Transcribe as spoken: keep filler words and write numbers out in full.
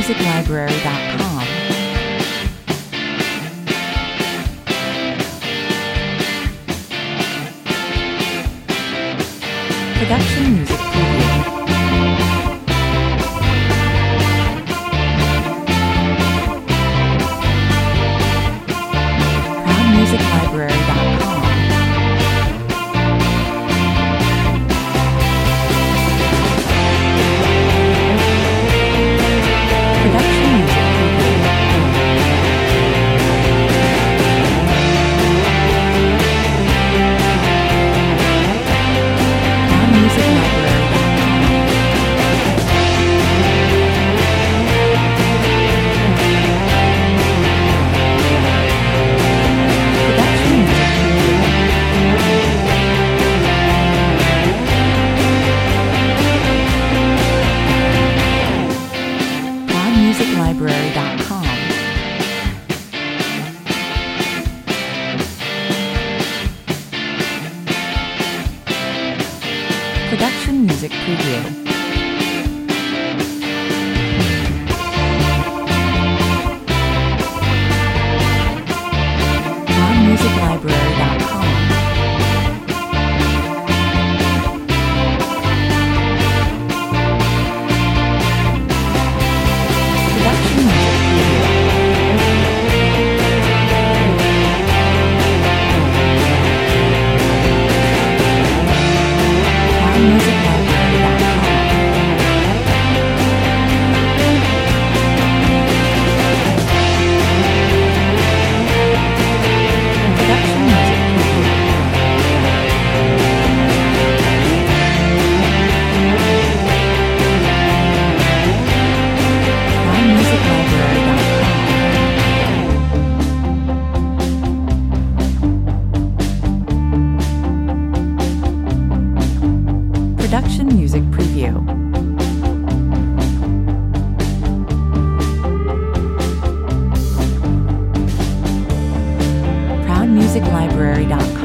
music library dot com. Production music preview. proud music library dot com. Production music preview. proud music library dot com. Production music preview. proud music library dot com. Production music preview. proud music library dot com. Production music preview. proud music library dot com. Production music preview. proud music library dot com. Production music preview. proud music library dot com.